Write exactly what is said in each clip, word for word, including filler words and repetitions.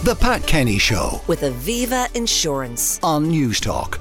The Pat Kenny Show with Aviva Insurance on Newstalk.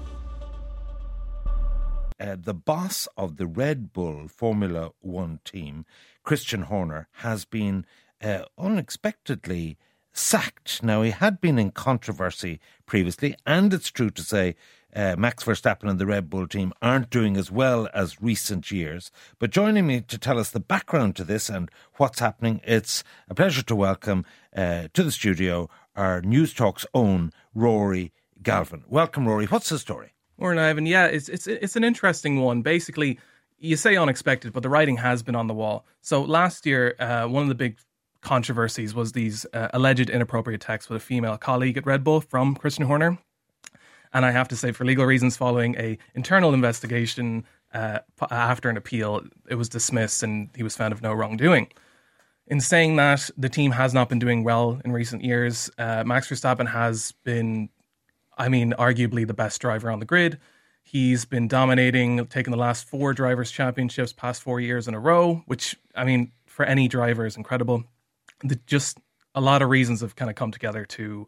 Uh, the boss of the Red Bull Formula One team, Christian Horner, has been uh, unexpectedly sacked. Now, he had been in controversy previously, and it's true to say uh, Max Verstappen and the Red Bull team aren't doing as well as recent years. But joining me to tell us the background to this and what's happening, it's a pleasure to welcome uh, to the studio our Newstalk's own Rory Galvin. Welcome, Rory. What's the story? Morning, Ivan. Yeah, it's it's it's an interesting one. Basically, you say unexpected, but the writing has been on the wall. So last year, uh, one of the big controversies was these uh, alleged inappropriate texts with a female colleague at Red Bull from Christian Horner. And I have to say, for legal reasons, following a internal investigation uh, after an appeal, it was dismissed and he was found of no wrongdoing. In saying that, the team has not been doing well in recent years. Uh, Max Verstappen has been, I mean, arguably the best driver on the grid. He's been dominating, taking the last four drivers' championships past four years in a row, which, I mean, for any driver is incredible. The, just a lot of reasons have kind of come together to,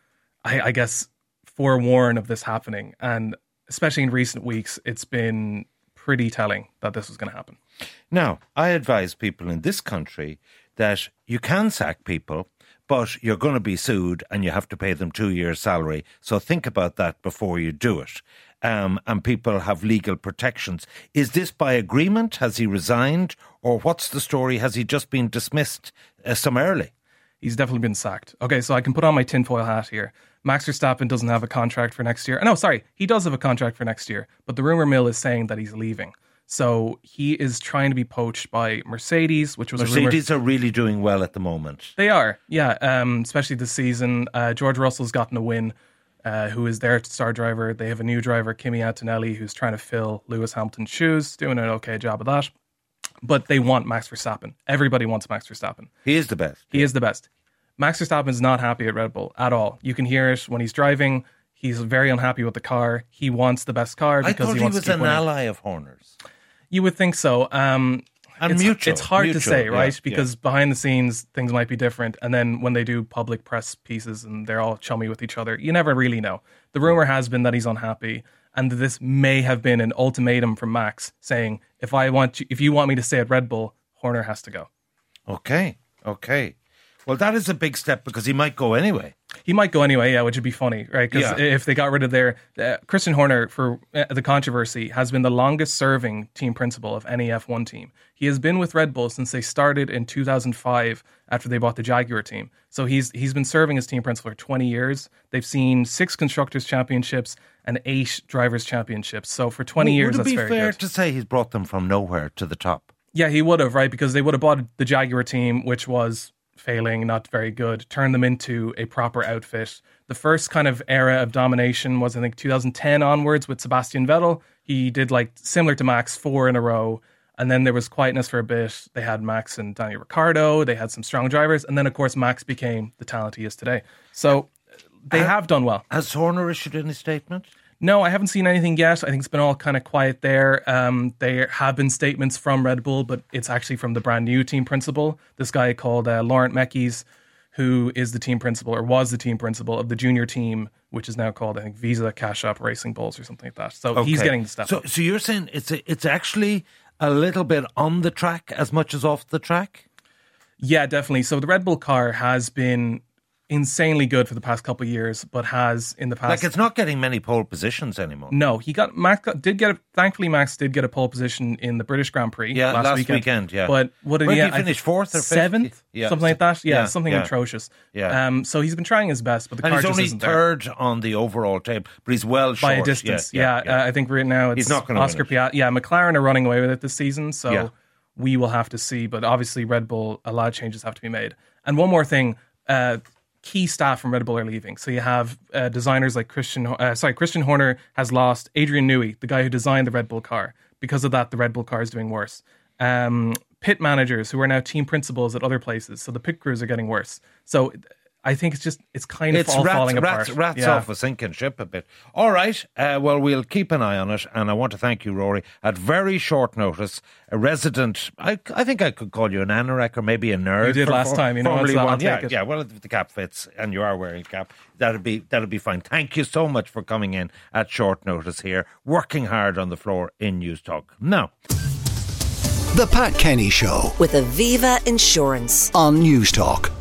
I, I guess, forewarn of this happening. And especially in recent weeks, it's been pretty telling that this was going to happen. Now, I advise people in this country that you can sack people, but you're going to be sued and you have to pay them two years' salary. So think about that before you do it. Um, and people have legal protections. Is this by agreement? Has he resigned? Or what's the story? Has he just been dismissed uh, summarily? He's definitely been sacked. Okay, so I can put on my tinfoil hat here. Max Verstappen doesn't have a contract for next year. No, sorry, he does have a contract for next year, but the rumor mill is saying that he's leaving. So he is trying to be poached by Mercedes, which was Mercedes a rumor. are really doing well at the moment. They are, yeah, um, especially this season. Uh, George Russell's gotten a win, uh, who is their star driver. They have a new driver, Kimi Antonelli, who's trying to fill Lewis Hamilton's shoes, doing an okay job of that. But they want Max Verstappen. Everybody wants Max Verstappen. He is the best. He is the best. Max Verstappen is not happy at Red Bull at all. You can hear it when he's driving. He's very unhappy with the car. He wants the best car because I thought he he wants was to keep an winning. ally of Horner's. You would think so. Um, and it's, mutual. It's hard mutual, to say, right? Yeah, because yeah. behind the scenes, things might be different. And then when they do public press pieces and they're all chummy with each other, you never really know. The rumor has been that he's unhappy and that this may have been an ultimatum from Max saying, if I want you, if you want me to stay at Red Bull, Horner has to go. Okay, okay. Well, that is a big step because he might go anyway. He might go anyway, yeah, which would be funny, right? Because Yeah. if they got rid of their... Uh, Christian Horner, for uh, the controversy, has been the longest-serving team principal of any F one team. He has been with Red Bull since they started in two thousand five after they bought the Jaguar team. So he's he's been serving as team principal for twenty years. They've seen six Constructors' Championships and eight Drivers' Championships. So for twenty years, Would it that's be very fair good. to say he's brought them from nowhere to the top? Yeah, he would have, right? Because they would have bought the Jaguar team, which was failing, not very good, turned them into a proper outfit. The first kind of era of domination was, I think, two thousand ten onwards with Sebastian Vettel. He did, like, similar to Max, four in a row. And then there was quietness for a bit. They had Max and Daniel Ricciardo. They had some strong drivers. And then, of course, Max became the talent he is today. So they Uh, have done well. Has Horner issued any statement? No, I haven't seen anything yet. I think it's been all kind of quiet there. Um, there have been statements from Red Bull, but it's actually from the brand new team principal, this guy called uh, Laurent Mekies, who is the team principal, or was the team principal of the junior team, which is now called, I think, Visa Cash App Racing Bulls or something like that. So Okay. he's getting the stuff. So, so you're saying it's a, it's actually a little bit on the track as much as off the track? Yeah, definitely. So the Red Bull car has been insanely good for the past couple of years, but has in the past... Like, it's not getting many pole positions anymore. No, he got Max got, did get a, thankfully Max did get a pole position in the British Grand Prix Yeah, last, last weekend. weekend, yeah. But what did Where he, did get? he finish, fourth or fifth? seventh? Yeah. Something like that. Yeah, Yeah, something yeah. atrocious. Yeah. Um, so he's been trying his best, but the And car he's just only isn't there. third on the overall table, but he's well short. By a distance. Yeah, yeah, Uh, I think right now it's He's not gonna Oscar win it. Piastri. Yeah, McLaren are running away with it this season, so Yeah. we will have to see. But obviously, Red Bull, a lot of changes have to be made. And one more thing, uh, key staff from Red Bull are leaving. So you have uh, designers like Christian, uh, sorry, Christian Horner has lost Adrian Newey, the guy who designed the Red Bull car. Because of that, the Red Bull car is doing worse. Um, pit managers who are now team principals at other places. So the pit crews are getting worse. So I think it's just, it's kind of it's all rats, falling rats, apart. Rats yeah. off a sinking ship a bit. All right, uh, well, we'll keep an eye on it, and I want to thank you, Rory, at very short notice, a resident, I, I think I could call you an anorak or maybe a nerd. You did for, last for, time, you know, Formula so I'll One. take Yeah, it. yeah, well, if the cap fits, and you are wearing a cap, that'll be, that'll be fine. Thank you so much for coming in at short notice here, working hard on the floor in News Talk. Now, The Pat Kenny Show with Aviva Insurance on News Talk.